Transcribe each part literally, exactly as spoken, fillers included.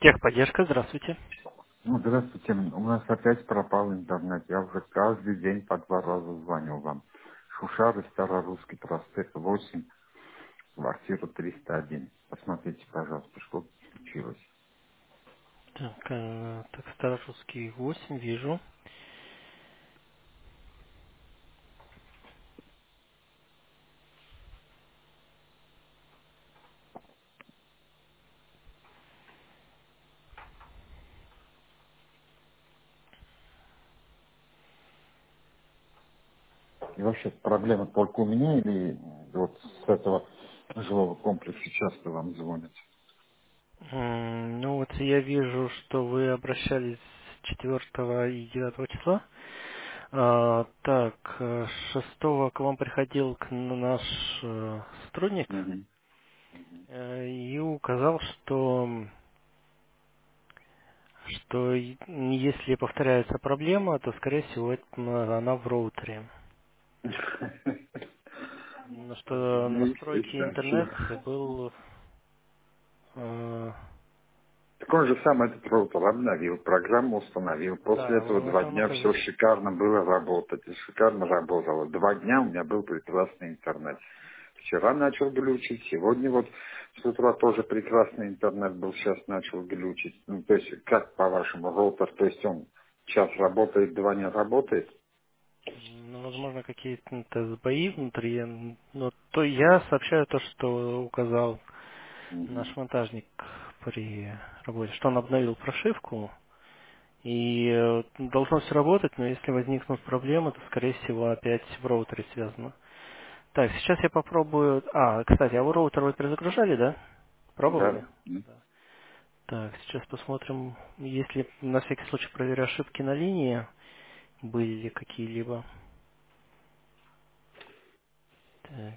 Техподдержка, здравствуйте. Ну, здравствуйте. У нас опять пропал интернет. Я уже каждый день по два раза звонил вам. Шушары, Старорусский проспект, восемь, квартира триста один. Посмотрите, пожалуйста, что случилось. Так, э, так Старорусский восемь, вижу. И вообще, проблема только у меня или вот с этого жилого комплекса часто вам звонят? М, Ну вот я вижу, что вы обращались четвёртого и девятого числа. А, так, э, шестого к вам приходил к н- наш э, сотрудник Мгм. э, и указал, что что и- если повторяется проблема, то скорее всего это, м, она в роутере. Ну, что Ну, настройки естественно, интернет все. был э, Так он же сам этот роутер обновил, программу установил. После да, этого он два это дня все находил. шикарно было работать. И шикарно работало. Два дня у меня был прекрасный интернет. Вчера начал глючить, сегодня вот с утра тоже прекрасный интернет был, сейчас начал глючить. Ну, то есть, как по-вашему, роутер, то есть он час работает, два не работает? Ну, возможно, какие-то сбои внутри. н- Но то я сообщаю то, что указал наш Мгм. монтажник при работе, что он обновил прошивку, и э, должно все работать, но если возникнут проблемы, то, скорее всего, опять в роутере связано. Так, сейчас я попробую... А, кстати, а вы роутер вы перезагружали, да? Да. Пробовали? М. Да. Так, сейчас посмотрим, если на всякий случай проверю ошибки на линии, были ли какие-либо. Так.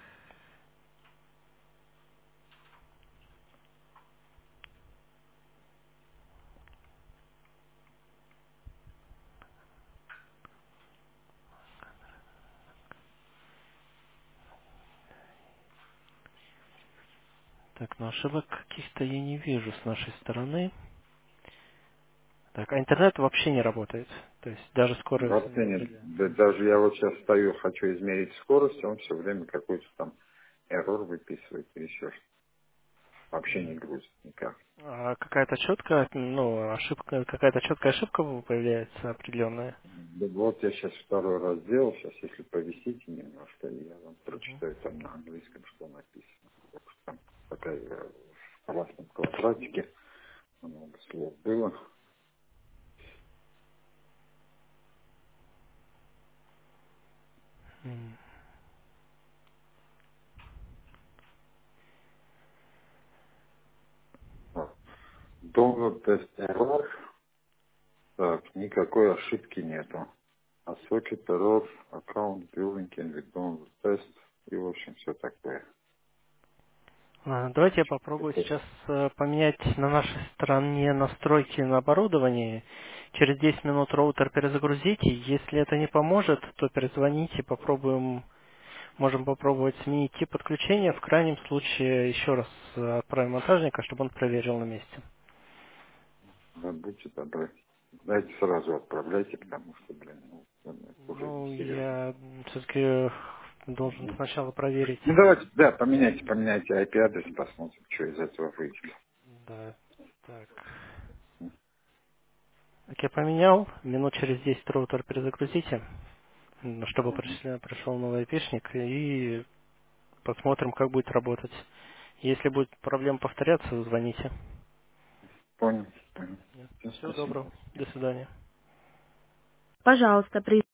Так, ну ошибок каких-то я не вижу с нашей стороны. Так, а интернет вообще не работает. То есть даже скорость не Вообще нет. определяется. Да- даже я вот сейчас стою, хочу измерить скорость, он все время какой-то там эррор выписывает или еще что-то. Вообще не грузит никак. А какая-то четкая, ну, ошибка, какая-то четкая ошибка появляется определенная. Да вот я сейчас второй раз сделал, сейчас если повисите немножко, я вам Мгм. прочитаю там на английском, что написано. Потому что там такая э, в красном квадратике много слов было. М. Download test error. Так, никакой ошибки нету. А socket error, аккаунт, billing, and download test и в общем все такое. А, Давайте я попробую сейчас э, поменять на нашей стороне настройки на оборудовании. Через десять минут роутер перезагрузите. Если это не поможет, то перезвоните, попробуем, можем попробовать сменить тип подключения. В крайнем случае еще раз э, отправим монтажника, чтобы он проверил на месте. Да, будьте добры. Дайте сразу отправляйте, потому что, блин, ну, это уже не Ну, серьезно. я все-таки должен сначала проверить. Ну давайте, да, поменяйте, поменяйте ай пи-адрес, посмотрим, что из этого выйдет. Да, так. Так, я поменял. Минут через десять роутер перезагрузите, м, чтобы Мгм. пришли- пришел новый айпишник, и посмотрим, как будет работать. Если будет проблема повторяться, звоните. Понял, понял. Все, Всего спасибо. доброго. До свидания. Пожалуйста, при